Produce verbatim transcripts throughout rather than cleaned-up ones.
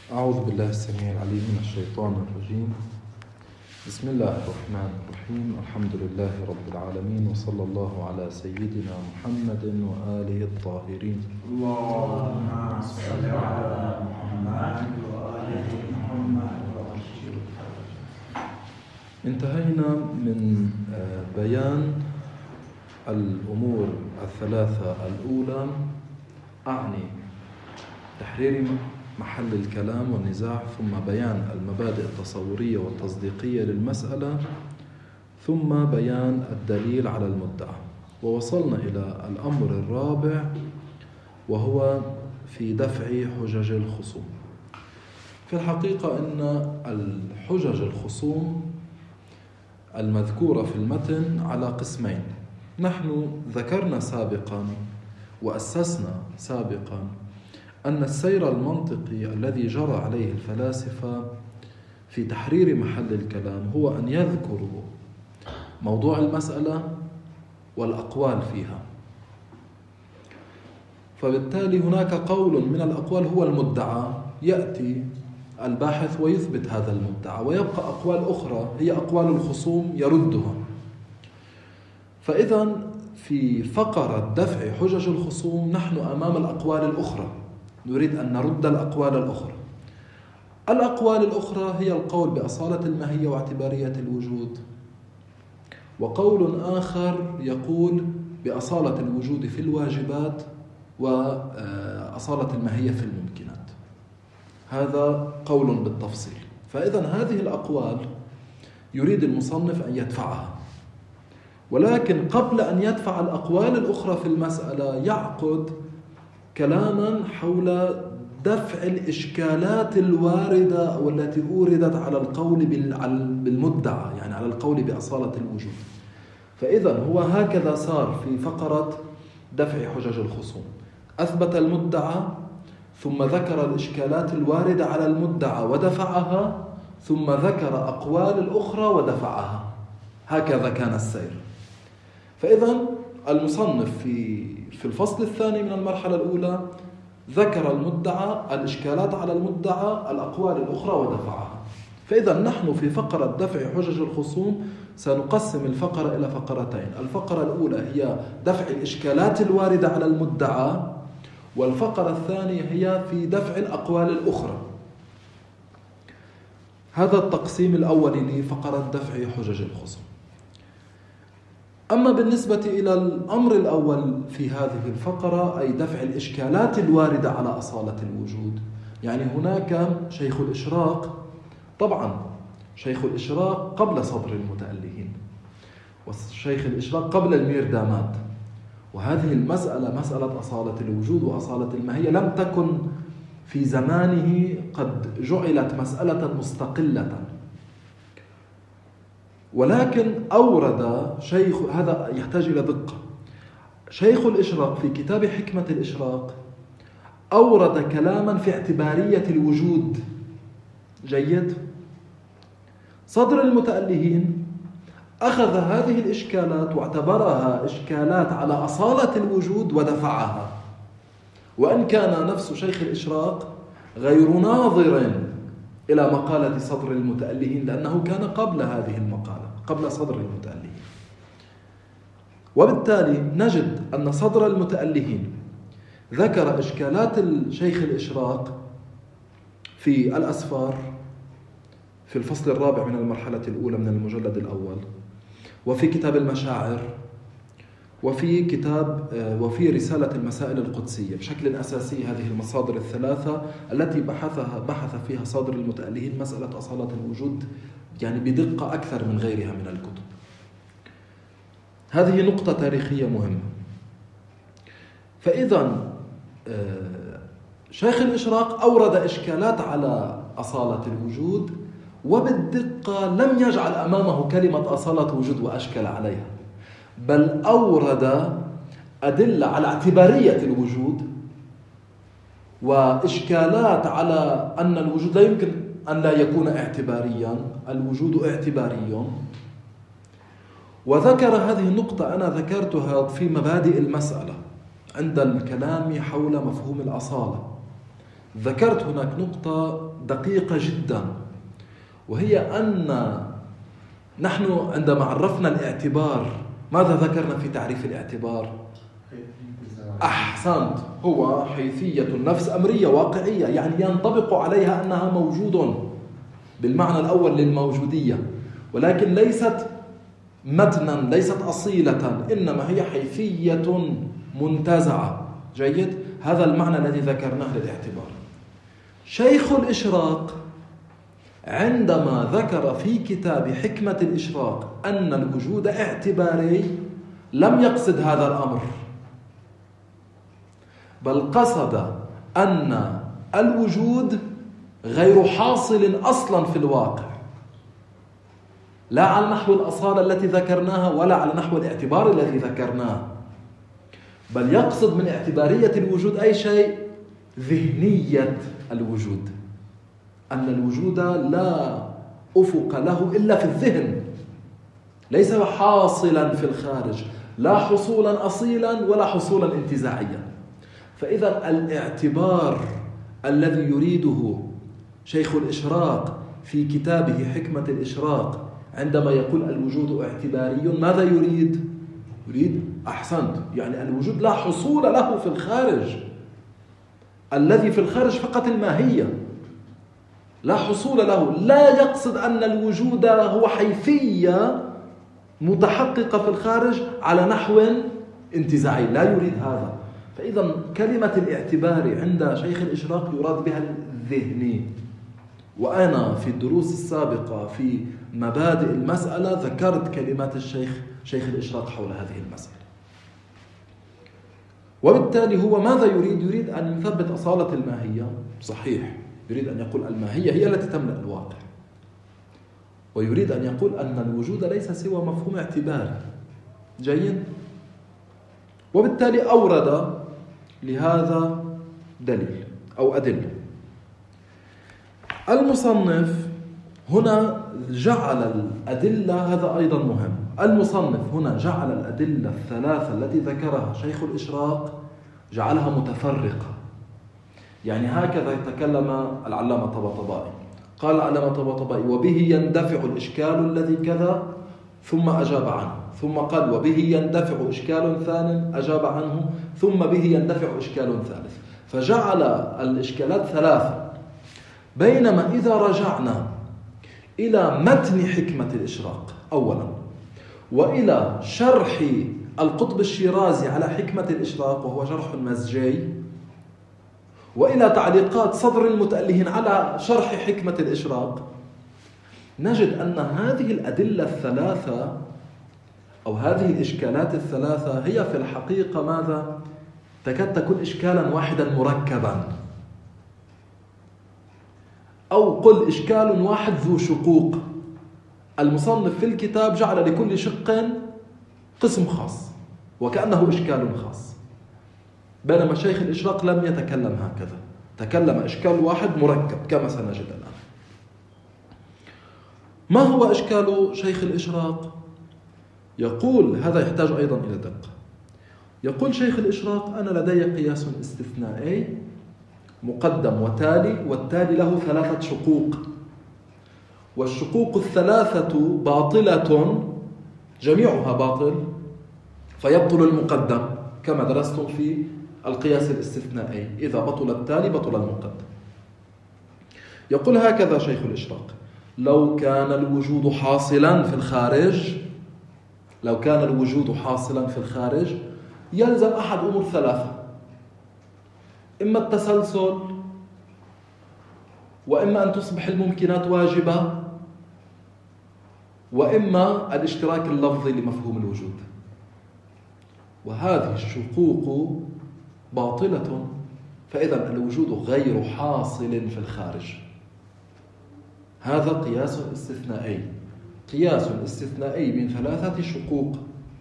أعوذ بالله السميع العليم من الشيطان الرجيم. بسم الله الرحمن الرحيم. الحمد لله رب العالمين، وصلى الله على سيدنا محمد وآله الطاهرين. اللهم صل على محمد وآل محمد. انتهينا من بيان الأمور الثلاثة الأولى، أعني تحرير محل الكلام والنزاع، ثم بيان المبادئ التصورية والتصديقية للمسألة، ثم بيان الدليل على المدعى. ووصلنا إلى الأمر الرابع، وهو في دفع حجج الخصوم. في الحقيقة أن الحجج الخصوم المذكورة في المتن على قسمين. نحن ذكرنا سابقا وأسسنا سابقا أن السير المنطقي الذي جرى عليه الفلاسفة في تحرير محل الكلام هو أن يذكروا موضوع المسألة والأقوال فيها، فبالتالي هناك قول من الأقوال هو المدعى، يأتي الباحث ويثبت هذا المدعى، ويبقى أقوال أخرى هي أقوال الخصوم يردها. فإذا في فقرة دفع حجج الخصوم نحن أمام الأقوال الأخرى، نريد أن نرد الأقوال الأخرى. الأقوال الأخرى هي القول بأصالة الماهية واعتبارية الوجود، وقول آخر يقول بأصالة الوجود في الواجبات وأصالة الماهية في الممكنات. هذا قول بالتفصيل. فإذا هذه الأقوال يريد المصنف أن يدفعها، ولكن قبل أن يدفع الأقوال الأخرى في المسألة يعقد كلاما حول دفع الإشكالات الواردة والتي أوردت على القول بالمدعى، يعني على القول بأصالة الوجود. فإذا هو هكذا صار في فقرة دفع حجج الخصوم، أثبت المدعى ثم ذكر الإشكالات الواردة على المدعى ودفعها، ثم ذكر أقوال الأخرى ودفعها. هكذا كان السير. فإذا المصنف في في الفصل الثاني من المرحلة الأولى ذكر المدعى، الإشكالات على المدعى، الأقوال الأخرى ودفعها. فإذا نحن في فقرة دفع حجج الخصوم سنقسم الفقرة إلى فقرتين. الفقرة الأولى هي دفع الإشكالات الواردة على المدعى، والفقرة الثانية هي في دفع الأقوال الأخرى. هذا التقسيم الأول لفقرة دفع حجج الخصوم. أما بالنسبة إلى الأمر الأول في هذه الفقرة، أي دفع الإشكالات الواردة على أصالة الوجود، يعني هناك شيخ الإشراق. طبعا شيخ الإشراق قبل صدر المتألهين، والشيخ الإشراق قبل الميردامات، وهذه المسألة مسألة أصالة الوجود وأصالة الماهية لم تكن في زمانه قد جعلت مسألة مستقلة، ولكن أورد شيخ، هذا يحتاج إلى دقة، شيخ الإشراق في كتاب حكمة الإشراق أورد كلاما في اعتبارية الوجود. جيد. صدر المتألهين أخذ هذه الإشكالات واعتبرها إشكالات على أصالة الوجود ودفعها، وأن كان نفس شيخ الإشراق غير ناظر إلى مقالة صدر المتألهين، لأنه كان قبل هذه المقالة، قبل صدر المتألهين. وبالتالي نجد أن صدر المتألهين ذكر إشكالات الشيخ الإشراق في الأسفار في الفصل الرابع من المرحلة الأولى من المجلد الأول، وفي كتاب المشاعر، وفي كتاب وفي رسالة المسائل القدسية. بشكل أساسي هذه المصادر الثلاثة التي بحثها بحث فيها صدر المتألهين مسألة أصالة الوجود، يعني بدقة أكثر من غيرها من الكتب. هذه نقطة تاريخية مهمة. فإذا شيخ الإشراق أورد إشكالات على أصالة الوجود، وبالدقة لم يجعل أمامه كلمة أصالة وجود وأشكل عليها، بل أورد أدلة على اعتبارية الوجود وإشكالات على أن الوجود لا يمكن أن لا يكون اعتباريا، الوجود اعتباري. وذكر هذه النقطة أنا ذكرتها في مبادئ المسألة عند الكلام حول مفهوم الأصالة. ذكرت هناك نقطة دقيقة جدا، وهي أن نحن عندما عرفنا الاعتبار ماذا ذكرنا في تعريف الاعتبار؟ أحسنت، هو حيثية النفس أمرية واقعية، يعني ينطبق عليها أنها موجود بالمعنى الأول للموجودية، ولكن ليست متنا، ليست أصيلة، إنما هي حيثية منتزعة. جيد؟ هذا المعنى الذي ذكرناه للاعتبار. شيخ الإشراق عندما ذكر في كتاب حكمة الإشراق أن الوجود اعتباري لم يقصد هذا الأمر، بل قصد أن الوجود غير حاصل أصلا في الواقع، لا على نحو الأصالة التي ذكرناها ولا على نحو الاعتبار الذي ذكرناه، بل يقصد من اعتبارية الوجود أي شيء؟ ذهنية الوجود، أن الوجود لا أفق له إلا في الذهن، ليس حاصلا في الخارج، لا حصولا أصيلا ولا حصولا انتزاعيا. فإذا الاعتبار الذي يريده شيخ الإشراق في كتابه حكمة الإشراق عندما يقول الوجود اعتباري، ماذا يريد؟ يريد أحسنت، يعني الوجود لا حصول له في الخارج، الذي في الخارج فقط الماهية، لا حصول له. لا يقصد أن الوجود هو حيثية متحققة في الخارج على نحو انتزاعي، لا يريد هذا. فإذا كلمة الاعتبار عند شيخ الإشراق يراد بها الذهني. وأنا في الدروس السابقة في مبادئ المسألة ذكرت كلمات الشيخ شيخ الإشراق حول هذه المسألة. وبالتالي هو ماذا يريد؟ يريد أن يثبت أصالة الماهية، صحيح، يريد أن يقول الماهية هي التي تملأ الواقع، ويريد أن يقول أن الوجود ليس سوى مفهوم اعتباري. جيد؟ وبالتالي أورد لهذا دليل أو أدلة. المصنف هنا جعل الأدلة، هذا أيضا مهم، المصنف هنا جعل الأدلة الثلاثة التي ذكرها شيخ الإشراق جعلها متفرقة. يعني هكذا تكلم العلامة الطباطبائي، قال العلامة الطباطبائي وبه يندفع الإشكال الذي كذا، ثم أجاب عنه، ثم قال وبه يندفع إشكال ثان أجاب عنه، ثم به يندفع إشكال ثالث، فجعل الإشكالات ثلاثة. بينما إذا رجعنا إلى متن حكمة الإشراق أولا، وإلى شرح القطب الشيرازي على حكمة الإشراق وهو شرح مزجي، وإلى تعليقات صدر المتألهين على شرح حكمة الإشراق، نجد أن هذه الأدلة الثلاثة أو هذه الإشكالات الثلاثة هي في الحقيقة ماذا؟ تكاد تكون إشكالا واحدا مركبا، أو قل إشكال واحد ذو شقوق. المصنف في الكتاب جعل لكل شق قسم خاص وكأنه إشكال خاص، بينما شيخ الإشراق لم يتكلم هكذا، تكلم إشكال واحد مركب كما سنجد الآن. ما هو إشكال شيخ الإشراق؟ يقول، هذا يحتاج أيضا إلى دقة، يقول شيخ الإشراق أنا لدي قياس استثنائي مقدم وتالي، والتالي له ثلاثة شقوق، والشقوق الثلاثة باطلة، جميعها باطل، فيبطل المقدم كما درستم في القياس الاستثنائي، إذا بطل التالي بطل المقدم. يقول هكذا شيخ الإشراق: لو كان الوجود حاصلا في الخارج لو كان الوجود حاصلا في الخارج يلزم أحد أمور ثلاثة: إما التسلسل، وإما أن تصبح الممكنات واجبة، وإما الاشتراك اللفظي لمفهوم الوجود. وهذه الشقوق باطلة، فإذا الوجود غير حاصل في الخارج. هذا قياس استثنائي، قياس استثنائي من ثلاثة شقوق.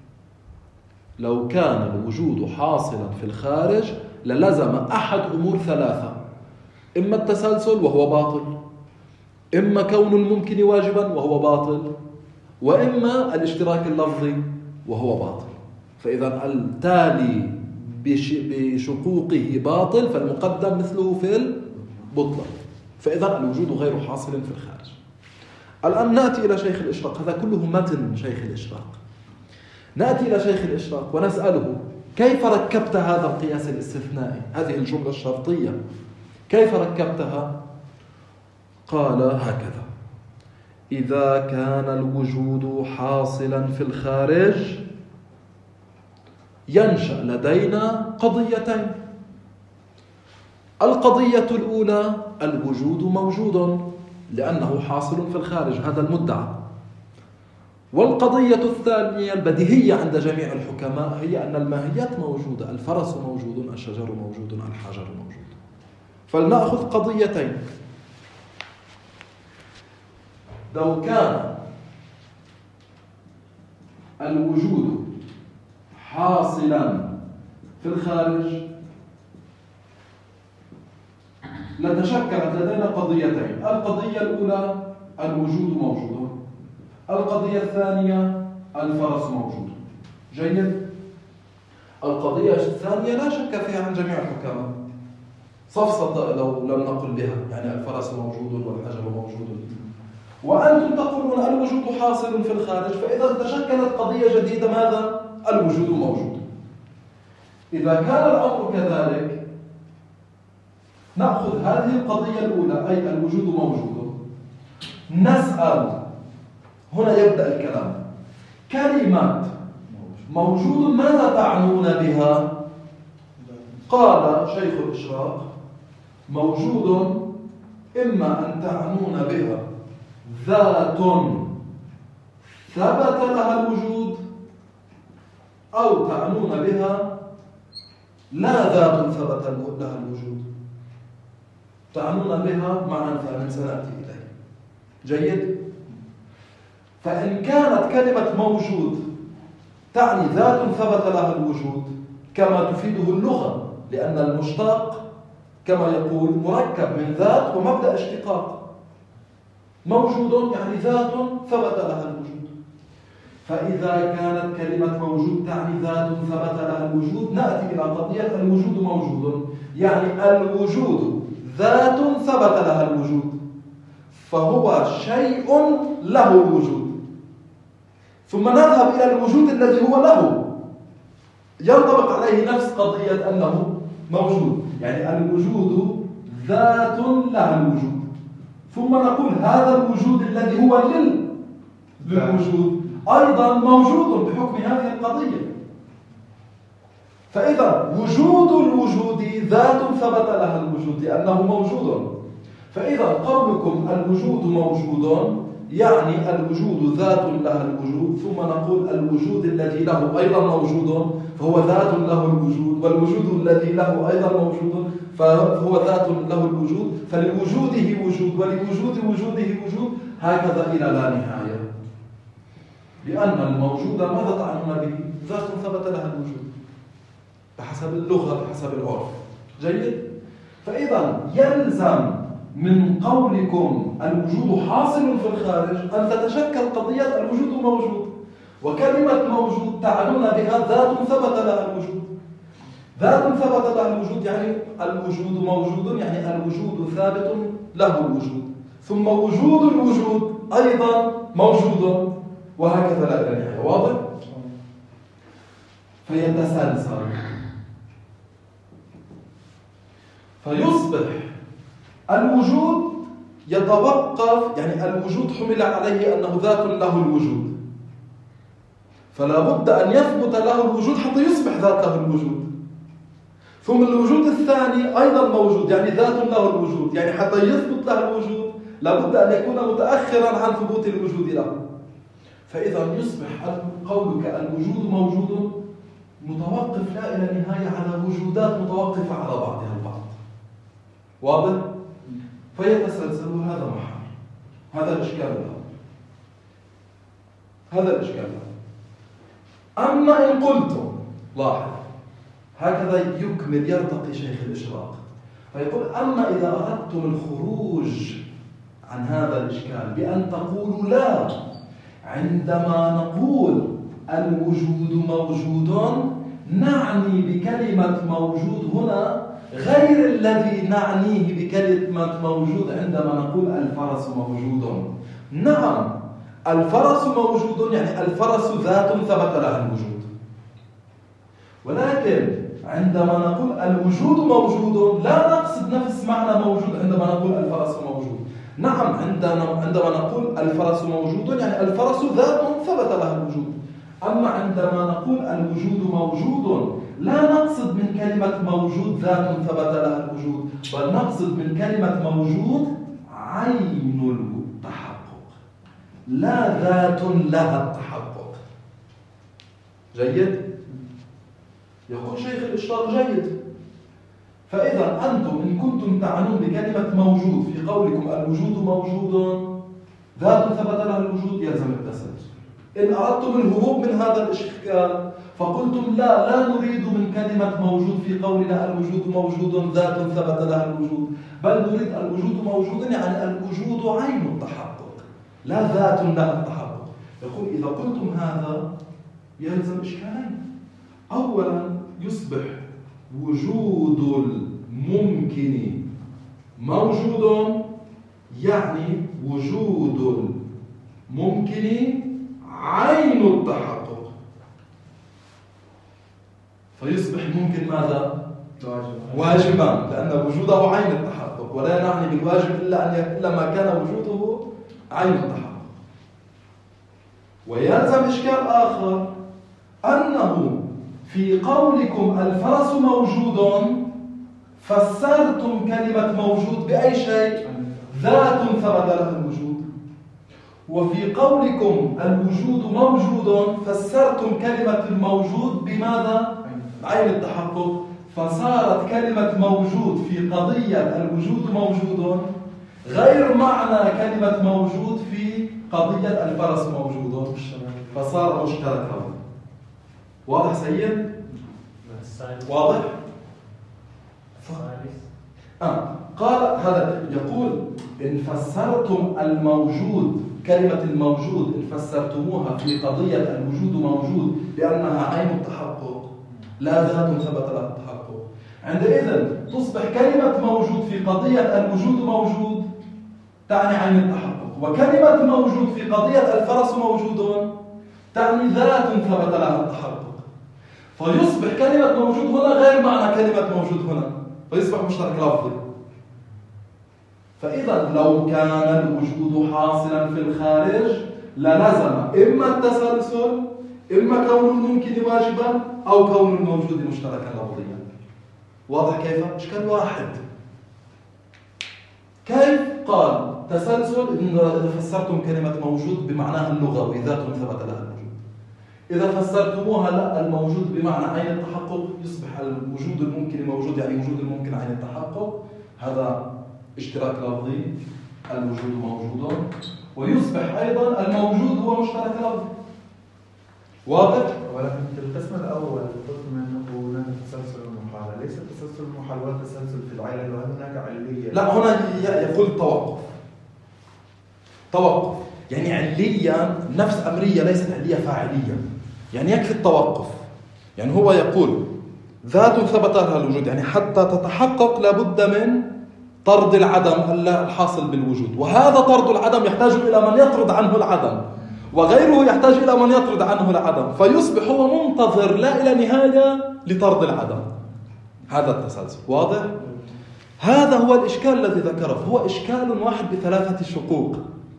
لو كان الوجود حاصلا في الخارج للزم أحد أمور ثلاثة: إما التسلسل وهو باطل، إما كون الممكن واجبا وهو باطل، وإما الاشتراك اللفظي وهو باطل. فإذا التالي بشقوقه باطل، فالمقدم مثله في بطلا. فإذا الوجود غير حاصل في الخارج. الآن نأتي إلى شيخ الإشراق، هذا كله متن شيخ الإشراق. نأتي إلى شيخ الإشراق ونسأله: كيف ركبت هذا القياس الاستثنائي، هذه الجملة الشرطية، كيف ركبتها؟ قال هكذا: إذا كان الوجود حاصلا في الخارج ينشأ لدينا قضيتين. القضية الأولى: الوجود موجود لأنه حاصل في الخارج، هذا المدعى. والقضية الثانية البديهية عند جميع الحكماء هي أن الماهيات موجودة، الفرس موجود، الشجر موجود، الحجر موجود. فلنأخذ قضيتين. لو كان الوجود حاصلا في الخارج لتشكلت لدينا قضيتين. القضية الأولى: الوجود موجود. القضية الثانية: الفرس موجود. جيد؟ القضية الثانية لا شك فيها عن جميع الحكماء، صفصة لو لم نقل بها، يعني الفرس موجود والحجر موجود. وأنتم تقولون الوجود حاصل في الخارج، فإذا تشكلت قضية جديدة: ماذا؟ الوجود موجود. إذا كان الأمر كذلك نأخذ هذه القضية الأولى أي الوجود موجود، نسأل، هنا يبدأ الكلام، كلمة موجود ماذا تعنون بها؟ قال شيخ الإشراق: موجود إما أن تعنون بها ذات ثبت لها الوجود، أو تعنون بها لا ذات ثبت لها الوجود. تعنون بها معنى فمن سنأتي إليه. جيد؟ فإن كانت كلمة موجود تعني ذات ثبت لها الوجود كما تفيده اللغة، لأن المشتق كما يقول مركب من ذات ومبدأ اشتقاق. موجود يعني ذات ثبت لها الوجود. فإذا كانت كلمة موجود تعني ذات ثبت لها الوجود، نأتي إلى قضية الوجود موجود، يعني الوجود ذات ثبت لها الوجود، فهو شيء له وجود. ثم نذهب إلى الوجود الذي هو له، ينطبق عليه نفس قضية أنه موجود، يعني الوجود ذات لها الوجود. ثم نقول هذا الوجود الذي هو لل... للوجود أيضا موجود بحكم هذه القضية. فإذا وجود الوجود ذات ثبت لها الوجود لأنه موجود. فإذا قولكم الوجود موجود يعني الوجود ذات لها الوجود، ثم نقول الوجود الذي له أيضا موجود فهو ذات له الوجود، والوجود الذي له أيضا موجود فهو ذات له الوجود، فلوجوده وجود ولوجود وجوده وجود، هكذا إلى لا نهاية. لأن الموجود ماذا تعنون به؟ ذات ثبت لها الوجود بحسب اللغة بحسب العرف. جيد؟ فإذا يلزم من قولكم الوجود حاصل في الخارج أن تتشكل قضية الوجود موجود، وكلمة موجود تعنون بها ذات ثبت لها الوجود. ذات ثبت لها الوجود يعني الوجود موجود، يعني الوجود ثابت له الوجود، ثم وجود الوجود أيضا موجود، وهكذا لا إلى النهاية. واضح؟ فيتسلسل فيصبح الوجود يتوقف، يعني الوجود حمل عليه أنه ذات له الوجود، فلا بد أن يثبت له الوجود حتى يصبح ذات له الوجود. ثم الوجود الثاني أيضا موجود، يعني ذات له الوجود، يعني حتى يثبت له الوجود لا بد أن يكون متأخرا عن ثبوت الوجود له. فإذا يصبح قولك الوجود موجود متوقف لا إلى النهاية على وجودات متوقفة على بعضها البعض. واضح؟ فيتسلسل هذا محال، هذا الإشكال له، هذا الإشكال له. أما إن قلتم، لاحظ هكذا يكمل يرتقي شيخ الإشراق فيقول: أما إذا أردتم الخروج عن هذا الإشكال بأن تقولوا لا، عندما نقول الوجود موجود نعني بكلمة موجود هنا غير الذي نعنيه بكلمة موجود عندما نقول الفرس موجود. نعم الفرس موجود يعني الفرس ذات ثبت لها الوجود، ولكن عندما نقول الوجود موجود لا نقصد نفس معنى موجود عندما نقول الفرس موجود. نعم عندما عندما نقول الفرس موجود يعني الفرس ذات ثبت لها الوجود، أما عندما نقول الوجود موجود لا نقصد من كلمة موجود ذات ثبت لها الوجود، بل نقصد من كلمة موجود عين التحقق لا ذات لها التحقق. جيد؟ يقول شيخ الإشراق جيد. فإذا أنتم إن كنتم تعنون بكلمة موجود في قولكم الوجود موجود ذات ثبت لها الوجود يلزم التسلسل. إن أردتم الهروب من هذا الإشكال فقلتم لا لا نريد من كلمة موجود في قولنا الوجود موجود ذات ثبت لها الوجود، بل نريد الوجود موجود يعني الوجود عين التحقق لا ذات لها التحقق. يقول إذا قلتم هذا يلزم إشكالين. أولا يصبح وجود الممكن موجود يعني وجود الممكن عين التحقق، فيصبح ممكن ماذا؟ واجبا لأن وجوده عين التحقق، ولا نعني بالواجب إلا أن إلا ما كان وجوده عين التحقق. ويلزم إشكال آخر أنه في قولكم الفرس موجود فسرتم كلمة موجود بأي شيء؟ ذات ثبت لها الوجود. وفي قولكم الوجود موجود فسرتم كلمة الموجود بماذا؟ عين التحقق، فصارت كلمة موجود في قضية الوجود موجود غير معنى كلمة موجود في قضية الفرس موجود، فصار مشتركا. واضح سيد؟ واضح؟ آه. قال هذا يقول إن فسرتم الموجود كلمة الموجود إن فسرتموها في قضية الوجود موجود لأنها عين التحقق لا ذات ثبت لها التحقق، عندئذ تصبح كلمة موجود في قضية الوجود موجود تعني عين التحقق، وكلمة موجود في قضية الفرس موجود تعني ذات ثبت لها التحقق، فيصبح كلمة موجود هنا غير معنى كلمة موجود هنا، فيصبح مشترك لفظي. فإذا لو كان الوجود حاصلا في الخارج للزم إما التسلسل إما كون الممكن واجبا أو كون الموجود مشتركا لفظيا. واضح كيف؟ إشكال واحد. كيف قال تسلسل إذا فسرتم كلمة موجود بمعناها اللغوي ذات ثبت لها الوجود، إذا فسرتموها لا الموجود بمعنى عين التحقق يصبح الوجود الممكن موجود يعني وجود الممكن عين التحقق، هذا اشتراك لفظي الوجود موجود، ويصبح أيضا الموجود هو مشترك لفظي. واضح؟ ولكن في القسم الأول قلتم أنه هناك تسلسل المحال، ليس التسلسل المحال ولا التسلسل في العلل وهناك علية. لا هنا يقول توقف توقف يعني علية نفس أمرية ليست علية فاعلية، يعني يكفي التوقف. يعني هو يقول ذات ثبت لها الوجود يعني حتى تتحقق لابد من طرد العدم الحاصل بالوجود، وهذا طرد العدم يحتاج إلى من يطرد عنه العدم، وغيره يحتاج إلى من يطرد عنه العدم، فيصبح هو منتظر لا إلى نهاية لطرد العدم. هذا التسلسل. واضح؟ هذا هو الإشكال الذي ذكره، فهو إشكال واحد بثلاثة شقوق.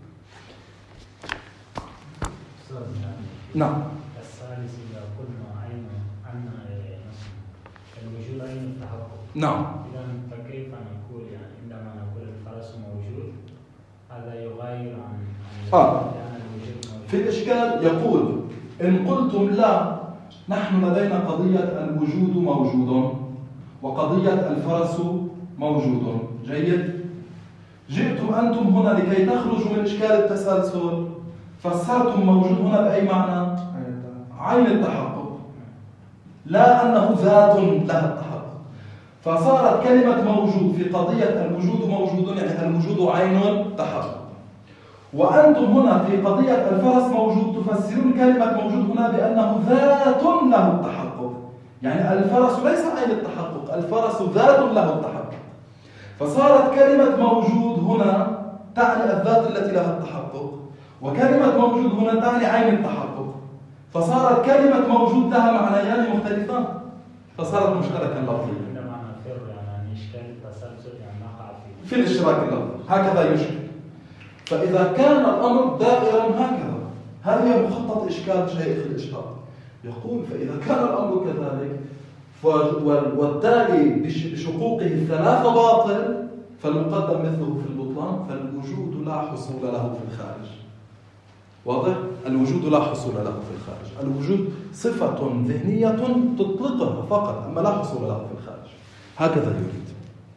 نعم. الثالث إذا قلنا عين عن الوجود عين التحقق. نعم. إذا فكيف نقول يعني عندما نقول الفرس موجود هذا يغير عن آه. الوجود موجود. في الإشكال يقول إن قلتم لا نحن لدينا قضية الوجود موجود وقضية الفرس موجود، جيد؟ جئتم أنتم هنا لكي تخرجوا من إشكال التسلسل فسرتم موجود هنا بأي معنى؟ عين التحقق لا أنه ذات لها التحقق، فصارت كلمة موجود في قضية الوجود موجود يعني الوجود عين تحقق، وأنتم هنا في قضية الفرس موجود تفسرون كلمة موجود هنا بأنه ذات له التحقق، يعني الفرس ليس عين التحقق، الفرس ذات له التحقق. فصارت كلمة موجود هنا تعني الذات التي لها التحقق، وكلمة موجود هنا تعني عين التحقق، فصارت كلمة موجود لها معنيان مختلفان، فصارت مشتركا لفظيا. عندما نفر يعني إشكال التسلسل يعني نقع في في الاشتراك اللفظي هكذا يشكل. فإذا كان الأمر دائرا هكذا، هذا هي مخطط إشكال شيخ الإشراق. يقول فإذا كان الأمر كذلك والتالي بشقوقه الثلاثة باطل، فالمقدم مثله في البطلان، فالوجود لا حصول له في الخارج. واضح؟ الوجود لا حصول له في الخارج. الوجود صفة ذهنية تطلقها فقط، أما لا حصول له في الخارج. هكذا يريد.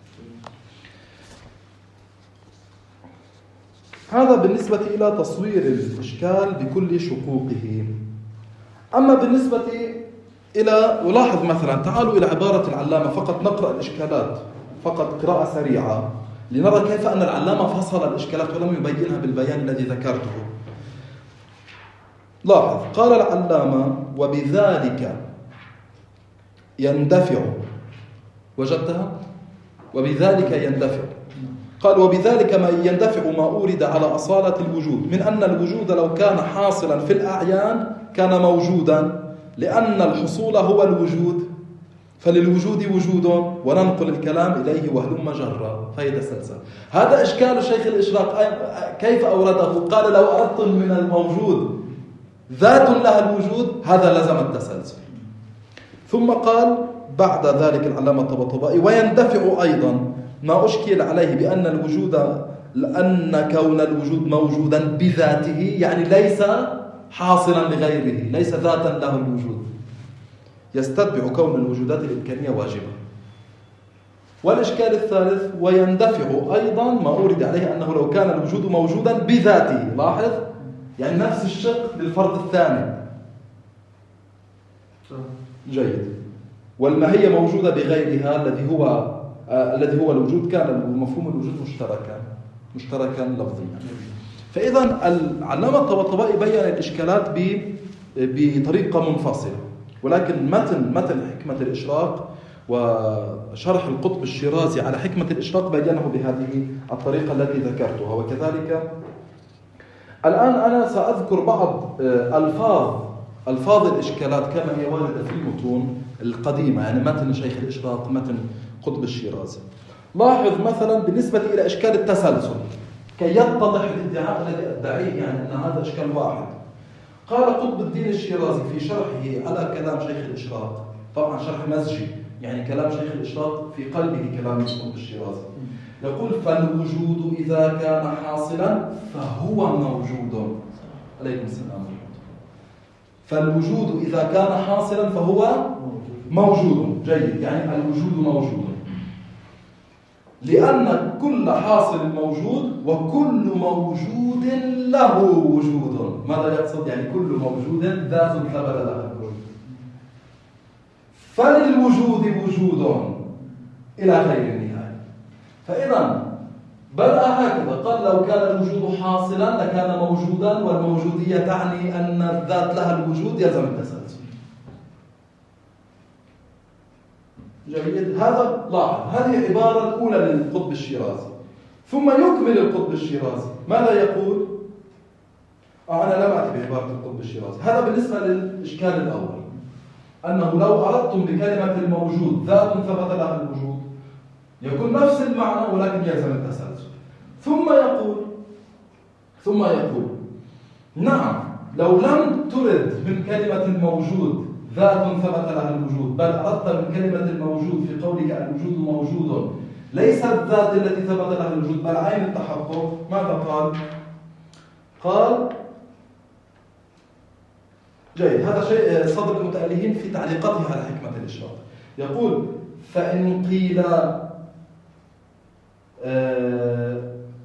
هذا بالنسبة إلى تصوير الإشكال بكل شقوقه. أما بالنسبة إلى ولاحظ مثلا، تعالوا إلى عبارة العلامة، فقط نقرأ الإشكالات فقط قراءة سريعة لنرى كيف أن العلامة فصل الإشكالات ولم يبينها بالبيان الذي ذكرته. لاحظ، قال العلامة وبذلك يندفع، وجدتها؟ وبذلك يندفع، قال وبذلك ما يندفع ما أورد على أصالة الوجود من أن الوجود لو كان حاصلا في الأعيان كان موجودا، لأن الحصول هو الوجود، فللوجود وجود وننقل الكلام إليه وهلم جرا فيتسلسل. هذا إشكال شيخ الإشراق. كيف أورده؟ قال لو أردتم من الموجود ذات لها الوجود هذا لزم التسلسل. ثم قال بعد ذلك العلامة الطباطبائي ويندفع أيضا ما أشكل عليه بأن الوجود، لأن كون الوجود موجودا بذاته يعني ليس حاصلا لغيره، ليس ذاتا له الوجود، يستتبع كون الوجودات الإمكانية واجبة. والإشكال الثالث ويندفع أيضا ما أورد عليه أنه لو كان الوجود موجودا بذاته، لاحظ يعني نفس الشق للفرد الثاني. جيد. والماهية موجودة بغيرها الذي هو آه الذي هو الوجود، كان مفهوم الوجود مشتركا مشتركا لفظيا. فإذا العلامة الطباطبائي بين الإشكالات بطريقة منفصلة، ولكن متن متن حكمة الإشراق وشرح القطب الشيرازي على حكمة الإشراق بينه بهذه الطريقة التي ذكرتها. وكذلك الآن أنا سأذكر بعض ألفاظ ألفاظ الإشكالات كما هي واردة في المتون القديمة، يعني متن شيخ الإشراق، متن قطب الشيرازي. لاحظ مثلا بالنسبة إلى إشكال التسلسل كي يتضح الادعاء الذي أدعيه، يعني أن هذا إشكال واحد. قال قطب الدين الشيرازي في شرحه على كلام شيخ الإشراق، طبعا شرح مزجي يعني كلام شيخ الإشراق في قلبه كلام قطب الشيرازي، يقول فالوجود إذا كان حاصلا فهو موجود. عليكم السلام. فالوجود إذا كان حاصلا فهو موجود. جيد، يعني الوجود موجود لأن كل حاصل موجود وكل موجود له وجود. ماذا يقصد؟ يعني كل موجود ذات ثبت لها الوجود، فللوجود وجود إلى غير النهاية. فإذا بدأ هكذا، قال لو كان الوجود حاصلا لكان موجودا، والموجودية تعني أن الذات لها الوجود يلزم التسلسل. جيد، هذا لاحظ هذه العبارة الأولى للقطب الشيرازي. ثم يكمل القطب الشيرازي ماذا يقول؟ آه أنا لم أتي بعبارة القطب الشيرازي. هذا بالنسبة للإشكال الأول، أنه لو أردتم بكلمة الموجود ذات ثبت لها الوجود يكون نفس المعنى ولكن يلزم التسلسل. ثم يقول ثم يقول نعم لو لم ترد من كلمة الموجود ذات ثبت لها الوجود، بل أردت من كلمة الموجود في قولك الوجود موجود ليس الذات التي ثبت لها الوجود بل عين التحقق، ماذا قال؟ قال جيد، هذا شيء صدر المتألهين في تعليقاته على حكمة الإشراق. يقول فإن قيل آه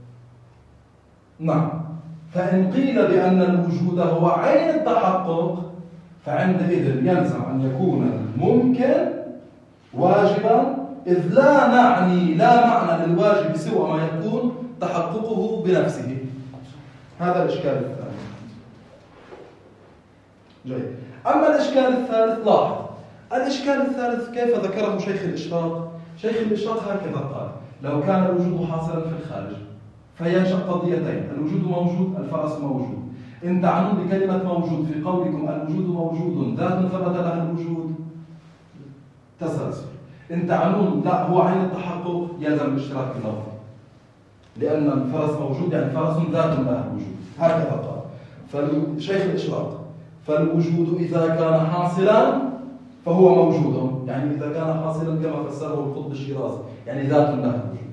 نعم فإن قيل بأن الوجود هو عين التحقق فعندئذ يلزم أن يكون الممكن واجبا، إذ لا نعني لا معنى للواجب سوى ما يكون تحققه بنفسه. هذا الإشكال الثاني. جيد. أما الإشكال الثالث لاحظ الإشكال الثالث كيف ذكره شيخ الإشراق؟ شيخ الإشراق هكذا قال: لو كان الوجود حاصلا في الخارج فينشأ قضيتين: الوجود موجود، الفرس موجود. إن تعنون بكلمة موجود في قولكم الوجود موجود ذات ثبت لها الوجود، تسلسل. إن تعنون لا هو عين التحقق، يلزم الاشتراك اللفظي، لأن الفرس موجود يعني فرس ذات لها الوجود. هكذا قال فالشيخ الإشراق: فالوجود إذا كان حاصلا فهو موجود، يعني إذا كان حاصلا كما فسره القطب الشيرازي يعني ذات لها الوجود.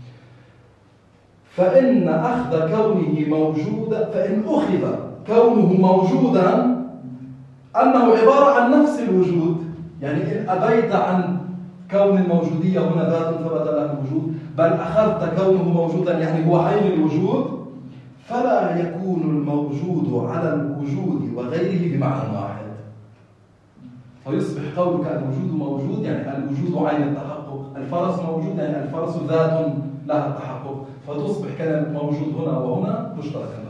فإن أخذ كونه موجودا فإن أخذ كونه موجودا أنه عبارة عن نفس الوجود، يعني إن أبيت عن كون الموجودية هنا ذات ثبت لها الوجود، بل أخذت كونه موجودا يعني هو عين الوجود، فلا يكون الموجود على الوجود وغيره بمعنى واحد. فيصبح قولك الوجود موجود يعني الوجود عين التحقق، الفرس موجود يعني الفرس ذات لها التحقق، فتصبح كلمة موجود هنا وهنا مشتركا.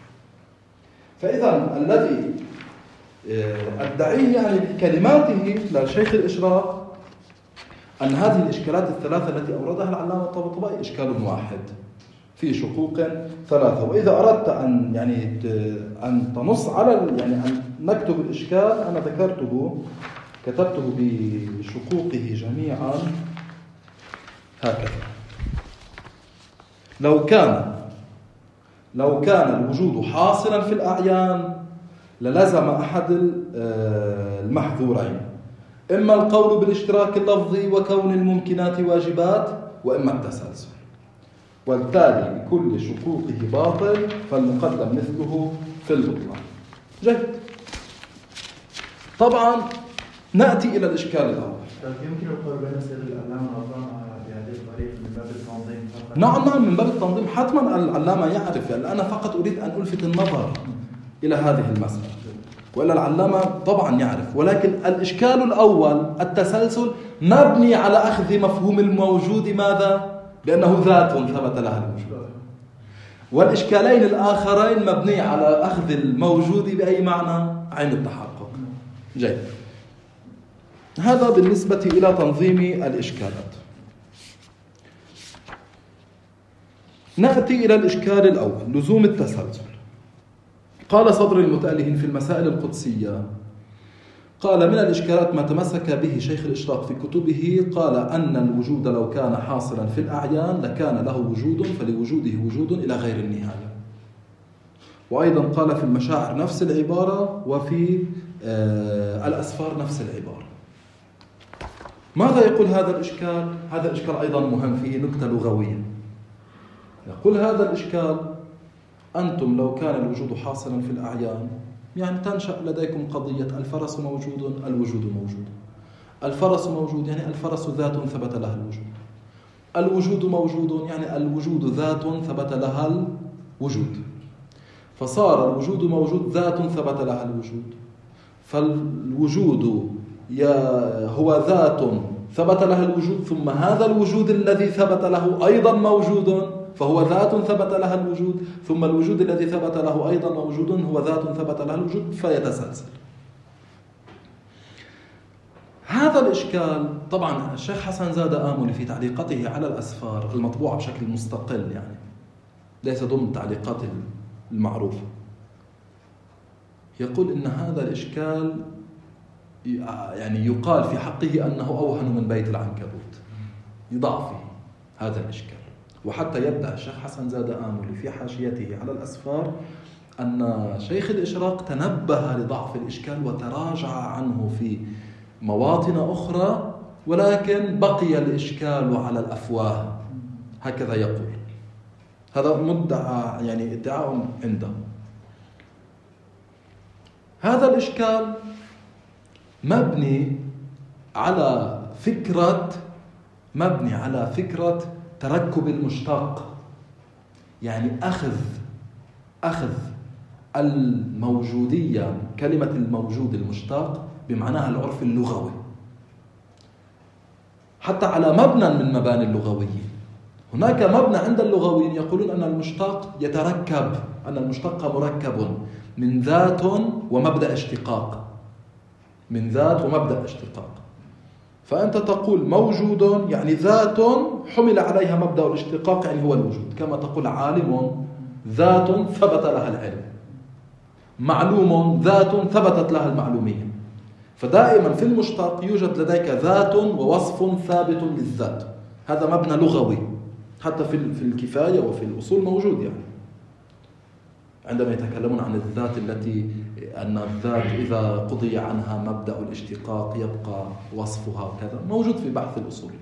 فإذا الذي أدعيه يعني بكلماته للشيخ الإشراق أن هذه الإشكالات الثلاثة التي أوردها العلامة الطباطبائي إشكال واحد في شقوق ثلاثة. وإذا أردت أن يعني أن تنص على يعني أن نكتب الإشكال، أنا ذكرته كتبته بشقوقه جميعا هكذا: لو كان لو كان الوجود حاصلا في الأعيان للزم أحد المحذورين: إما القول بالاشتراك اللفظي وكون الممكنات واجبات، وإما التسلسل. والتالي بكل شقوقه باطل فالمقدم مثله في البطلان. جيد. طبعا نأتي إلى الإشكال الأول. يمكن القول بين سير العلامة والعلامة بهذه الطريقة من باب التنظيم فقط؟ نعم نعم من باب التنظيم حتما العلامة يعرف، يعني أنا فقط أريد أن ألفت النظر إلى هذه المسألة، وإلا العلامة طبعا يعرف. ولكن الإشكال الأول التسلسل مبني على أخذ مفهوم الموجود ماذا؟ بأنه ذات ثبت لها الوجود. والإشكالين الآخرين مبني على أخذ الموجود بأي معنى؟ عين التحقق. جيد. هذا بالنسبة إلى تنظيم الإشكالات. نأتي إلى الإشكال الأول: لزوم التسلسل. قال صدر المتألهين في المسائل القدسية، قال: من الإشكالات ما تمسك به شيخ الإشراق في كتبه، قال أن الوجود لو كان حاصلا في الأعيان لكان له وجود، فلوجوده وجود إلى غير النهاية. وأيضا قال في المشاعر نفس العبارة، وفي آه الأسفار نفس العبارة. ماذا يقول هذا الإشكال؟ هذا الإشكال أيضا مهم، فيه نكتة لغوية. يقول هذا الإشكال: أنتم لو كان الوجود حاصلا في الأعيان يعني تنشأ لديكم قضية الفرس موجود، الوجود موجود. الفرس موجود يعني الفرس ذات ثبت لها الوجود. الوجود موجود يعني الوجود ذات ثبت لها الوجود. فصار الوجود موجود ذات ثبت لها الوجود، فالوجود هو ذات ثبت لها الوجود، ثم هذا الوجود الذي ثبت له أيضا موجود فهو ذات ثبت لها الوجود، ثم الوجود الذي ثبت له أيضا موجود هو ذات ثبت لها الوجود، فيتسلسل. هذا الإشكال طبعا الشيخ حسن زاد آملي في تعليقاته على الأسفار المطبوعة بشكل مستقل، يعني ليس ضمن تعليقاته المعروفة، يقول إن هذا الإشكال يعني يقال في حقه أنه أوهن من بيت العنكبوت، لضعفه هذا الإشكال. وحتى يبدأ الشيخ حسن زاد آملي في حاشيته على الأسفار أن شيخ الإشراق تنبه لضعف الإشكال وتراجع عنه في مواطن أخرى، ولكن بقي الإشكال على الأفواه، هكذا يقول. هذا مدعى يعني ادعاء عنده. هذا الإشكال مبني على فكرة مبني على فكرة تركب المشتق، يعني أخذ أخذ الموجودية، كلمة الموجود المشتق بمعناها العرف اللغوي، حتى على مبنى من مباني اللغويين. هناك مبنى عند اللغويين يقولون أن المشتق يتركب أن المشتق مركب من ذات ومبدأ اشتقاق. من ذات ومبدأ اشتقاق. فأنت تقول موجود يعني ذات حمل عليها مبدأ الاشتقاق يعني هو الوجود، كما تقول عالم ذات ثبت لها العلم، معلوم ذات ثبتت لها المعلومية. فدائما في المشتق يوجد لديك ذات ووصف ثابت للذات، هذا مبنى لغوي حتى في في الكفاية وفي الأصول موجود. يعني عندما يتكلمون عن الذات التي أن الذات إذا قضي عنها مبدأ الاشتقاق يبقى وصفها وكذا، موجود في بحث الأصول.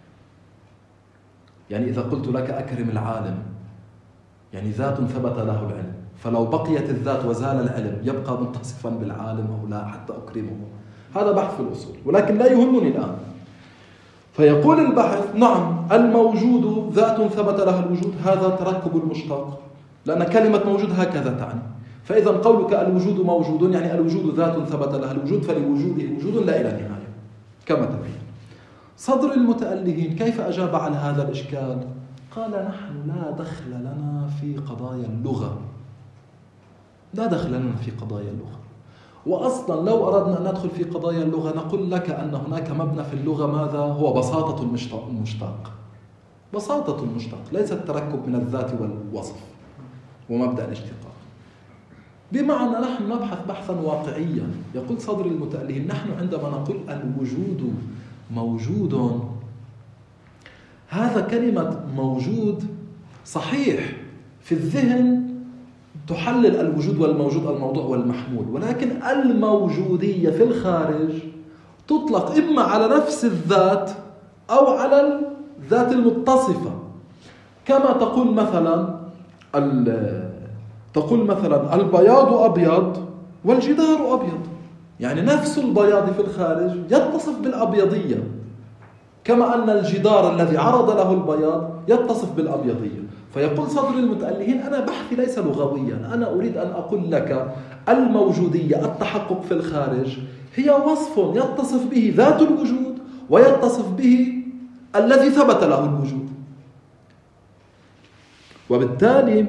يعني إذا قلت لك أكرم العالم يعني ذات ثبت له العلم، فلو بقيت الذات وزال العلم يبقى متصفا بالعالم أو لا حتى أكرمه. هذا بحث في الأصول، ولكن لا يهمني الآن. فيقول البحث نعم الموجود ذات ثبت لها الوجود، هذا تركب المشتق، لأن كلمة موجود هكذا تعني. فإذا قولك الوجود موجود يعني الوجود ذات ثبت لها الوجود، فلوجوده وجود لا إلى نهاية كما تبين. صدر المتألهين كيف أجاب على هذا الإشكال؟ قال نحن لا دخل لنا في قضايا اللغة، لا دخل لنا في قضايا اللغة. وأصلا لو أردنا أن ندخل في قضايا اللغة نقول لك أن هناك مبنى في اللغة، ماذا هو؟ بساطة المشتق. بساطة المشتق ليس التركب من الذات والوصف ومبدأ الاشتقاق. بمعنى نحن نبحث بحثا واقعيا. يقول صدر المتألهين نحن عندما نقول الوجود موجود، هذا كلمة موجود صحيح في الذهن تحلل الوجود والموجود الموضوع والمحمول، ولكن الموجودية في الخارج تطلق إما على نفس الذات أو على الذات المتصفة. كما تقول مثلا تقول مثلا البياض أبيض والجدار أبيض، يعني نفس البياض في الخارج يتصف بالأبيضية، كما أن الجدار الذي عرض له البياض يتصف بالأبيضية. فيقول صدر المتألهين أنا بحثي ليس لغويا، أنا أريد أن أقول لك الموجودية التحقق في الخارج هي وصف يتصف به ذات الوجود ويتصف به الذي ثبت له الوجود. وبالتالي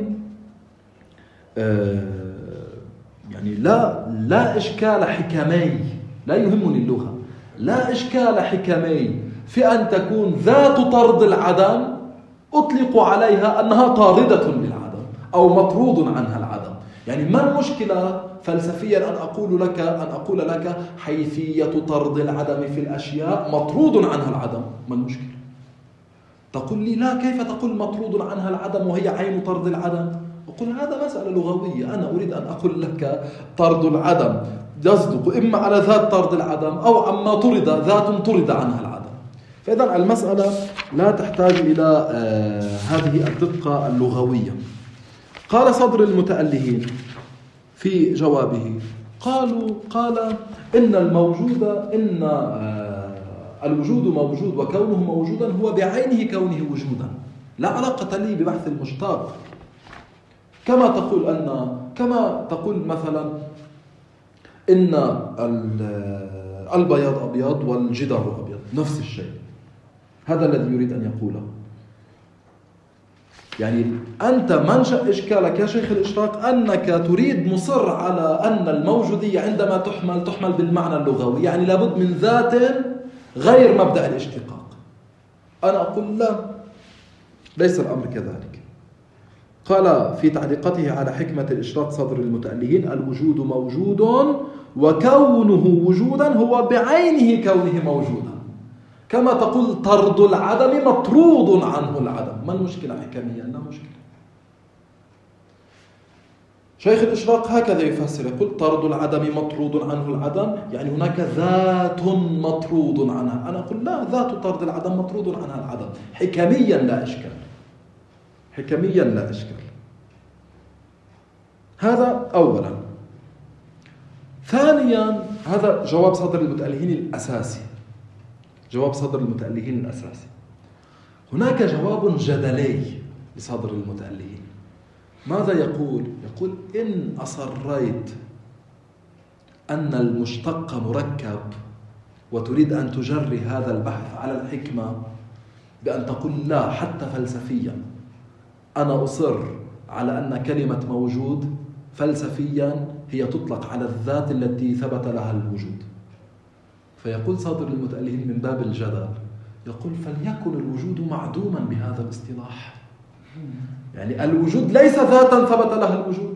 آه يعني لا لا إشكال حكمي، لا يهمني اللغة، لا إشكال حكمي في أن تكون ذات طرد العدم أطلق عليها أنها طاردة للعدم أو مطرود عنها العدم. يعني ما المشكلة فلسفيا أن أقول لك أن أقول لك حيثية طرد العدم في الأشياء مطرود عنها العدم؟ ما المشكلة؟ تقول لي لا، كيف تقول مطرود عنها العدم وهي عين طرد العدم؟ أقول هذا مسألة لغوية، أنا أريد أن أقول لك طرد العدم يصدق إما على ذات طرد العدم أو عما طرد ذات طرد عنها العدم. فإذا المسألة لا تحتاج إلى آه هذه الدقة اللغوية. قال صدر المتألهين في جوابه قالوا قال إن الموجود إن آه الوجود موجود وكونه موجودا هو بعينه كونه وجودا، لا علاقة لي ببحث المشتق. كما تقول أن كما تقول مثلا إن البياض أبيض والجدار أبيض، نفس الشيء. هذا الذي يريد أن يقوله. يعني أنت منشأ إشكالك يا شيخ الإشراق أنك تريد مصر على أن الموجودية عندما تحمل تحمل بالمعنى اللغوي، يعني لابد من ذات غير مبدأ الاشتقاق. أنا أقول لا، ليس الأمر كذلك. قال في تعليقته على حكمة الإشراق صدر المتألهين الوجود موجود وكونه وجودا هو بعينه كونه موجودا، كما تقول طرد العدم مطرود عنه العدم. ما المشكلة حكميا؟ لا مشكلة. شيخ الإشراق هكذا يفسر، يقول طرد العدم مطرود عنه العدم، يعني هناك ذات مطرود عنها. أنا أقول لا، ذات طرد العدم مطرود عنها العدم، حكميا لا إشكال، حكميا لا إشكال. هذا أولا. ثانيا هذا جواب صدر المتألهين الأساسي، جواب صدر المتألهين الأساسي. هناك جواب جدلي لصدر المتألهين. ماذا يقول؟ يقول إن أصريت أن المشتق مركب وتريد أن تجري هذا البحث على الحكمة بأن تقول لا، حتى فلسفيا أنا أصر على أن كلمة موجود فلسفيا هي تطلق على الذات التي ثبت لها الوجود، فيقول صادر المتألهين من باب الجدل، يقول فليكن الوجود معدوما بهذا الاصطلاح. يعني الوجود ليس ذاتا ثبت لها الوجود.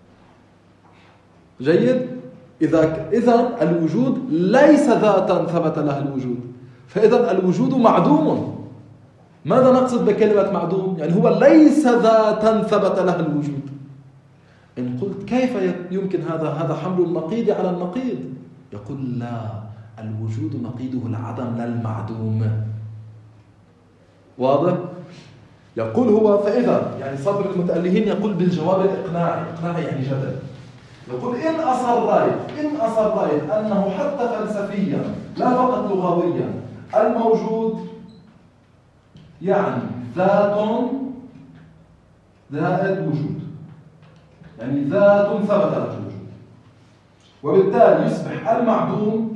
جيد؟ إذا إذا الوجود ليس ذاتا ثبت لها الوجود، فإذا الوجود معدوم. ماذا نقصد بكلمة معدوم؟ يعني هو ليس ذاتا ثبت لها الوجود. إن قلت كيف يمكن هذا هذا حمل النقيض على النقيض؟ يقول لا، الوجود نقيضه العدم لا المعدوم. واضح؟ يقول هو فإذا يعني صدر المتألهين يقول بالجواب الإقناعي، إقناعي يعني جدل، يقول إن أصريت إن أصريت أنه حتى فلسفيا لا فقط لغويا الموجود يعني ذات زائد وجود، يعني ذات ثبت لها الوجود، وبالتالي يصبح المعدوم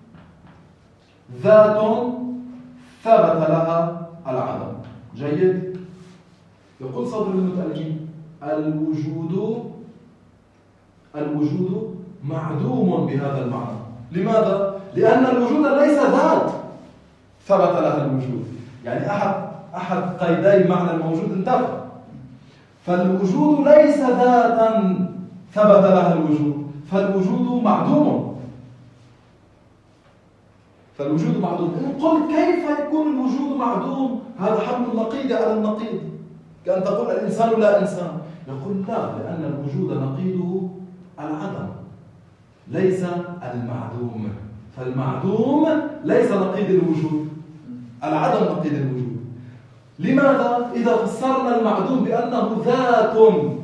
ذات ثبت لها العدم. جيد؟ يقول صدر المتألهين الوجود الوجود معدوم بهذا المعنى. لماذا؟ لأن الوجود ليس ذات ثبت لها الوجود، يعني أحد أحد قيدي معنى الموجود انتفى، فالوجود ليس ذاتا ثبت لها الوجود، فالوجود معدوم. فالوجود معدوم. إن قلت كيف يكون الوجود معدوم؟ هذا حمل النقيض على النقيض، كأن تقول الإنسان لا إنسان. يقول لا، لأن الوجود نقيضه العدم ليس المعدوم، فالمعدوم ليس نقيض الوجود، العدم نقيض الوجود. لماذا؟ إذا فسرنا المعدوم بأنه ذات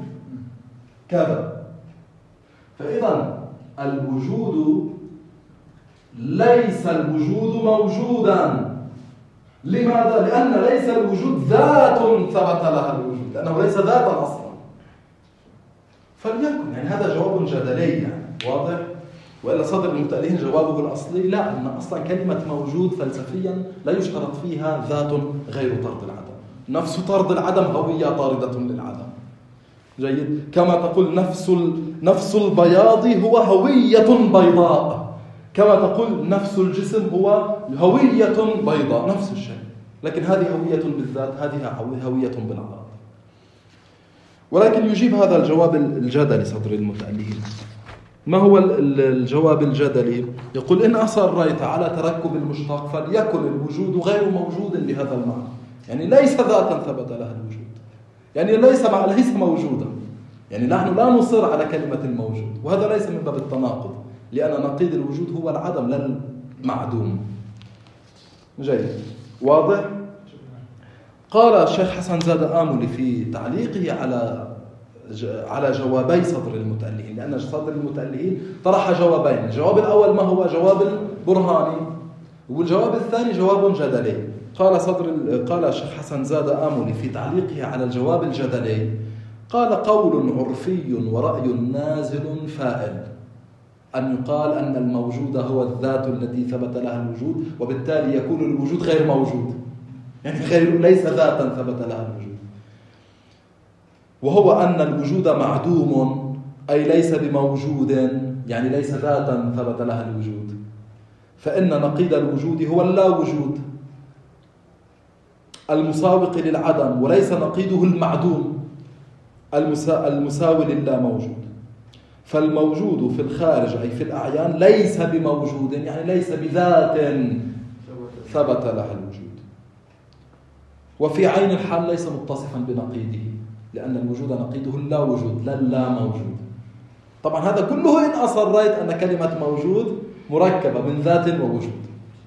كذا، فإذا الوجود ليس الوجود موجودا. لماذا؟ لأن ليس الوجود ذات ثبت لها الوجود، لأنه ليس ذاتا أصلا. فليكن يعني هذا جواب جدلي، يعني واضح؟ وإلا صدر المتألهين جوابه الأصلي لا، أن أصلا كلمة موجود فلسفيا لا يشترط فيها ذات غير طرد العدم. نفس طرد العدم هوية طاردة للعدم. جيد؟ كما تقول نفس نفس البياض هو هوية بيضاء، كما تقول نفس الجسم هو هوية بيضاء، نفس الشيء. لكن هذه هوية بالذات، هذه هوية بالعدم. ولكن يجيب هذا الجواب الجدلي صدر المتألهين. ما هو الجواب الجدلي؟ يقول إن أصريت على تركب المشتق فليكن الوجود غير موجود بهذا المعنى، يعني ليس ذاتا ثبت لها الوجود، يعني ليس مع ليس موجودا. يعني نحن لا نصر على كلمة الموجود، وهذا ليس من باب التناقض، لأن نقيض الوجود هو العدم لا المعدوم. جيد، واضح؟ قال الشيخ حسن زاد آملي في تعليقه على على جوابي صدر المتألهين، لأن صدر المتألهين طرح جوابين، الجواب الأول ما هو جواب البرهاني، والجواب الثاني جواب جدلي. قال صدر قال الشيخ حسن زاد آملي في تعليقه على الجواب الجدلي، قال قول عرفي ورأي نازل فائل أن يقال أن الموجود هو الذات التي ثبت لها الوجود، وبالتالي يكون الوجود غير موجود، يعني غير ليس ذاتا ثبت لها الوجود. وهو أن الوجود معدوم أي ليس بموجود، يعني ليس ذاتا ثبت لها الوجود، فإن نقيض الوجود هو اللا وجود المساوق للعدم، وليس نقيضه المعدوم المساوي للا موجود. فالموجود في الخارج أي في الأعيان ليس بموجود، يعني ليس بذات ثبت لها الوجود، وفي عين الحال ليس متصفا بنقيضه، لأن الوجود نقيضه اللا وجود لا لا موجود. طبعا هذا كله إن أصريت أن كلمة موجود مركبة من ذات ووجود.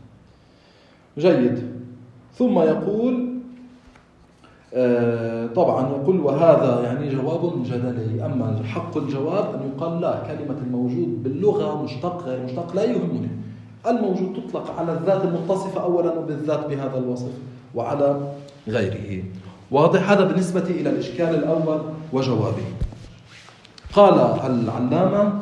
جيد. ثم يقول آه طبعا يقول وهذا يعني جواب جدلي، أما حق الجواب أن يقال لا، كلمة الموجود باللغة مشتق غير مشتق لا يهمني، الموجود تطلق على الذات المتصفة أولا وبالذات بهذا الوصف وعلى غيره. واضح؟ هذا بالنسبة إلى الإشكال الأول وجوابه. قال العلامة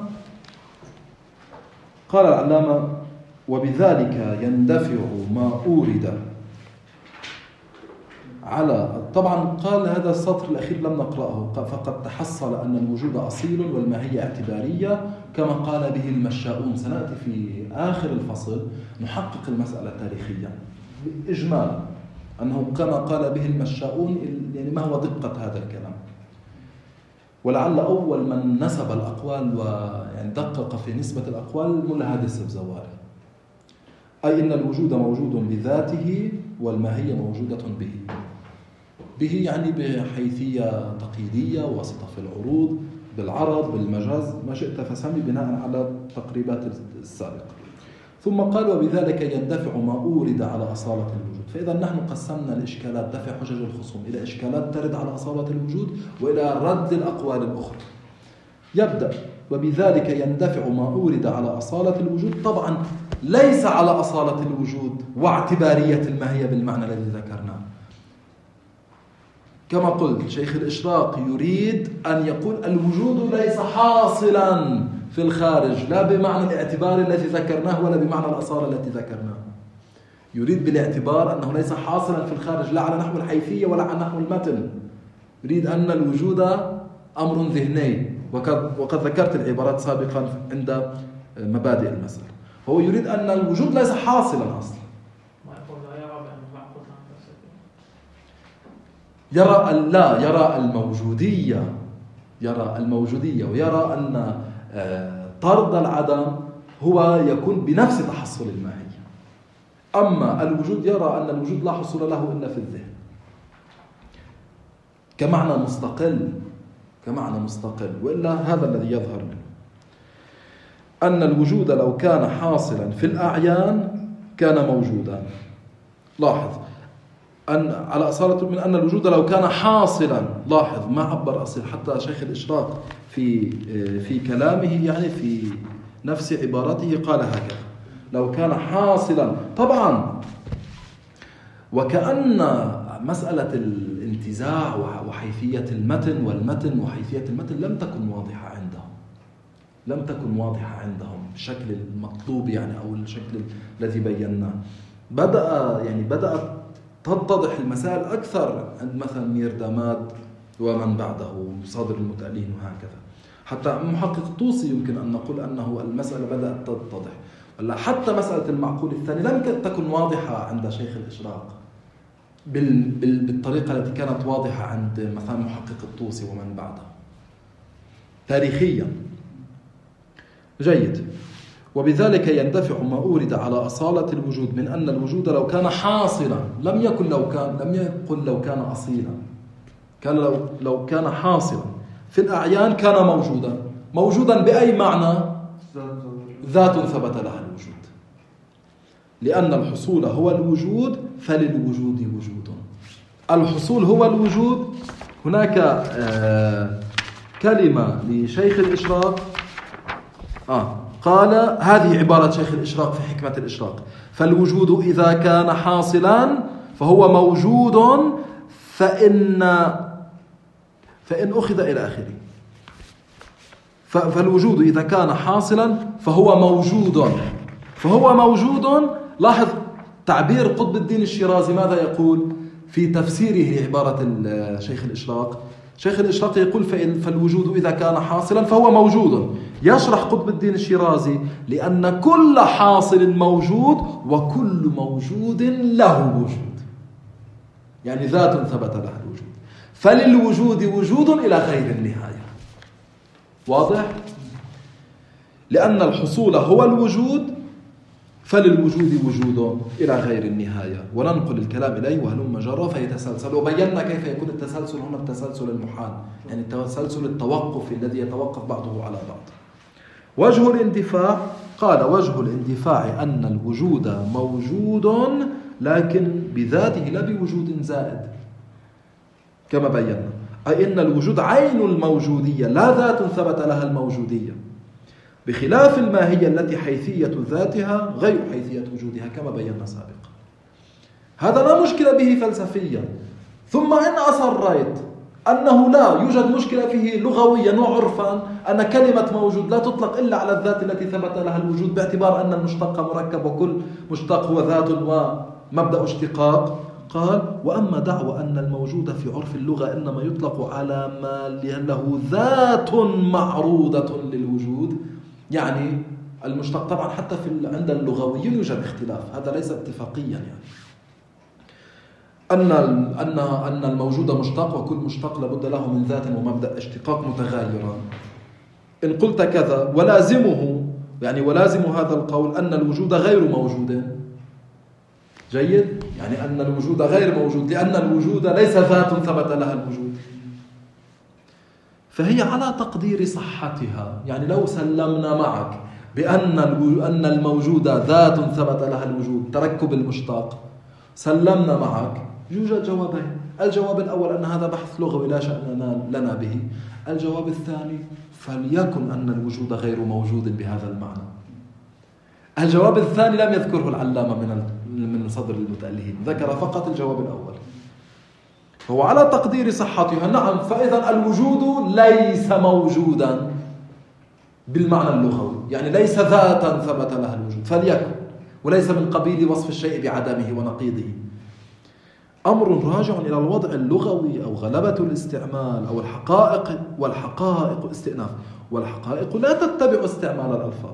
قال العلامة وبذلك يندفع ما أورد على طبعا قال هذا السطر الأخير لم نقرأه، فقد تحصل أن الوجود أصيل والماهية اعتبارية كما قال به المشاؤون. سنأتي في آخر الفصل نحقق المسألة تاريخيا بإجمال أنه كما قال به المشاؤون، يعني ما هو دقة هذا الكلام. ولعل أول من نسب الأقوال ويعني دقق في نسبة الأقوال ملا هادي السبزواري، أي إن الوجود موجود بذاته والماهية موجودة به. به يعني بحيثية تقييدية، واسطة في العروض، بالعرض، بالمجاز، ما شئت فسمي بناء على التقريبات السابقة. ثم قال وبذلك يندفع ما أورد على أصالة الوجود. فإذا نحن قسمنا الإشكالات دفع حجج الخصوم إلى إشكالات ترد على أصالة الوجود وإلى رد الأقوال الأخرى. يبدأ وبذلك يندفع ما أورد على أصالة الوجود، طبعا ليس على أصالة الوجود واعتبارية الماهية بالمعنى الذي ذكرناه. كما قلت شيخ الإشراق يريد أن يقول الوجود ليس حاصلا في الخارج، لا بمعنى الاعتبار الذي ذكرناه ولا بمعنى الأصالة التي ذكرناه. يريد بالاعتبار أنه ليس حاصلا في الخارج، لا على نحو الحيثية ولا على نحو المتن. يريد أن الوجود أمر ذهني، وقد, وقد ذكرت العبارات سابقا عند مبادئ المسألة. هو يريد أن الوجود ليس حاصلا أصلا، يرى لا يرى الموجودية يرى الموجودية ويرى أن طرد العدم هو يكون بنفس تحصل الماهية. أما الوجود يرى أن الوجود لا حصول له إلا في الذهن كمعنى مستقل كمعنى مستقل وإلا هذا الذي يظهر منه أن الوجود لو كان حاصلا في الأعيان كان موجودا. لاحظ أن على أصالة من أن الوجود لو كان حاصلا، لاحظ ما عبر أصيل، حتى شيخ الإشراق في في كلامه يعني في نفس عبارته قال هكذا: لو كان حاصلا. طبعا وكأن مسألة الانتزاع وحيثية المتن والمتن وحيثية المتن لم تكن واضحة عندهم لم تكن واضحة عندهم بالشكل المطلوب يعني أو الشكل الذي بيناه. بدأ يعني بدأت تتضح المسائل أكثر عند مثلا ميرداماد ومن بعده صادر المتألين وهكذا. حتى محقق الطوسي يمكن أن نقول أنه المسألة بدأت تتضح، ولا حتى مسألة المعقول الثاني لم تكن واضحة عند شيخ الإشراق بالطريقة التي كانت واضحة عند مثلا محقق الطوسي ومن بعده تاريخيا. جيد. وبذلك يندفع ما أورد على أصالة الوجود من أن الوجود لو كان حاصلا، لم يكن لو كان لم يقل لو كان أصيلا، كان لو لو كان حاصلا في الأعيان كان موجودا. موجودا بأي معنى؟ ذات ثبت لها الوجود، لأن الحصول هو الوجود فللوجود وجود. الحصول هو الوجود. هناك آه كلمة لشيخ الإشراق آه قال هذه عبارة شيخ الإشراق في حكمة الإشراق: فالوجود إذا كان حاصلا فهو موجود فإن فإن أخذ إلى آخره. فالوجود إذا كان حاصلا فهو موجود فهو موجود. لاحظ تعبير قطب الدين الشيرازي ماذا يقول في تفسيره لعبارة شيخ الإشراق؟ شيخ الإشراق يقول فالوجود إذا كان حاصلا فهو موجود. يشرح قطب الدين الشيرازي لأن كل حاصل موجود وكل موجود له وجود، يعني ذات ثبت لها الوجود، فللوجود وجود إلى غير النهاية. واضح؟ لأن الحصول هو الوجود فللوجود وجود إلى غير النهاية. وننقل الكلام إليه وهلم جرى فيتسلسل. وبينا كيف يكون التسلسل هنا التسلسل المحال، يعني التسلسل التوقف الذي يتوقف بعضه على بعض. وجه الاندفاع قال: وجه الاندفاع أن الوجود موجود لكن بذاته لا بوجود زائد كما بينا، أي أن الوجود عين الموجودية لا ذات ثبت لها الموجودية، بخلاف الماهية التي حيثية ذاتها غير حيثية وجودها كما بينا سابقا. هذا لا مشكلة به فلسفيا. ثم إن أصريت أنه لا يوجد مشكلة فيه لغويا وعرفا أن كلمة موجود لا تطلق إلا على الذات التي ثبت لها الوجود، باعتبار أن المشتق مركب وكل مشتق هو ذات ومبدأ اشتقاق، قال وأما دعوى أن الموجود في عرف اللغة إنما يطلق على ما له ذات معروضة للوجود، يعني المشتق طبعا حتى في عند اللغويين يوجد اختلاف، هذا ليس اتفاقيا، يعني أن أن أن الموجود مشتق، وكل مشتق لابد له من ذات ومبدأ اشتقاق متغايران. إن قلت كذا ولازمه، يعني ولازم هذا القول أن الوجود غير موجود. جيد، يعني أن الوجود غير موجود لأن الوجود ليس ذات ثبت لها الوجود، فهي على تقدير صحتها. يعني لو سلمنا معك بأن أن الموجود ذات ثبت لها الوجود، تركب المشتق، سلمنا معك، يوجد جوابين. الجواب الأول أن هذا بحث لغوي لا شأن لنا به. الجواب الثاني فليكن أن الوجود غير موجود بهذا المعنى. الجواب الثاني لم يذكره العلامة من من صدر المتألهين، ذكر فقط الجواب الأول، هو على تقدير صحتها. نعم، فإذا الوجود ليس موجودا بالمعنى اللغوي، يعني ليس ذاتا ثبت لها الوجود، فليكن، وليس من قبيل وصف الشيء بعدمه ونقيضه. أمر راجع إلى الوضع اللغوي أو غلبة الاستعمال أو الحقائق، والحقائق استئناف، والحقائق لا تتبع استعمال الألفاظ.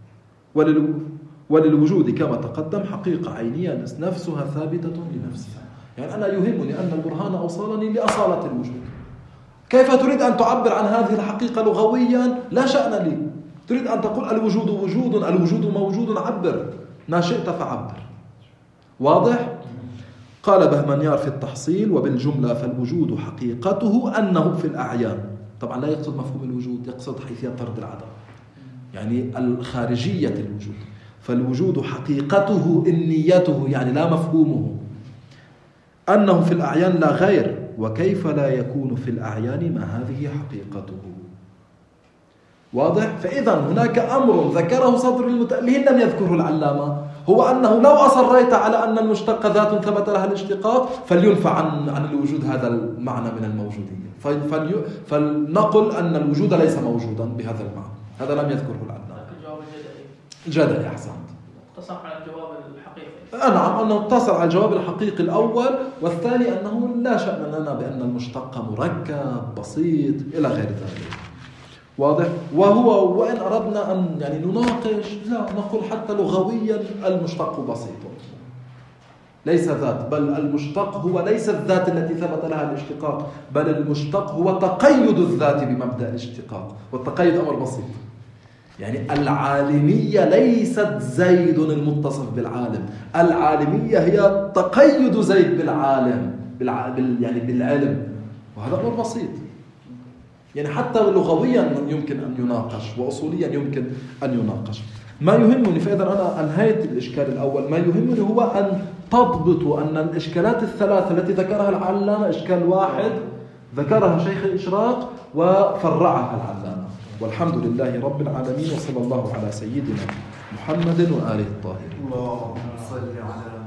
وللوجود كما تقدم حقيقة عينية نفسها ثابتة لنفسها. يعني أنا يهمني أن البرهان أوصلني لأصالة الوجود. كيف تريد أن تعبر عن هذه الحقيقة لغويا؟ لا شأن لي. تريد أن تقول الوجود وجود، الوجود موجود، عبر ما شئت فعبر. واضح؟ قال بهمنيار في التحصيل وبالجملة فالوجود حقيقته أنه في الأعيان. طبعا لا يقصد مفهوم الوجود، يقصد حيثية طرد العدم، يعني الخارجية الوجود. فالوجود حقيقته إنيته، يعني لا مفهومه، أنه في الأعيان لا غير. وكيف لا يكون في الأعيان ما هذه حقيقته؟ واضح؟ فإذا هناك أمر ذكره صدر المتألهين لم يذكره العلامة، هو أنه لو أصريت على أن المشتق ذات ثبت لها الاشتقاق فلينفع عن عن الوجود هذا المعنى من الموجودية، فلنقل أن الوجود ليس موجودا بهذا المعنى. هذا لم يذكره العلامة. الجواب الجدلي. الجدلي أحسنت. اقتصر على الجواب الحقيقي. نعم، أنه اقتصر على الجواب الحقيقي الأول، والثاني أنه لا شأن لنا بأن المشتق مركب بسيط إلى غير ذلك. واضح؟ وهو وإن أردنا أن يعني نناقش، لا نقول حتى لغويا المشتق بسيط، ليس ذات، بل المشتق هو ليس الذات التي ثبت لها الاشتقاق، بل المشتق هو تقيد الذات بمبدأ الاشتقاق، والتقيد أمر بسيط. يعني العالمية ليست زيد المتصف بالعالم، العالمية هي تقيد زيد بالعالم، بالع... بال... يعني بالعلم، وهذا أمر بسيط. يعني حتى لغويا يمكن أن يناقش، وأصوليا يمكن أن يناقش. ما يهمني، فإذا أنا أنهيت الإشكال الأول، ما يهمني هو أن تضبطوا أن الإشكالات الثلاثة التي ذكرها العلامة إشكال واحد ذكرها شيخ الإشراق وفرعها العلامة. والحمد لله رب العالمين، وصلى الله على سيدنا محمد وآله الطاهرين. اللهم صل على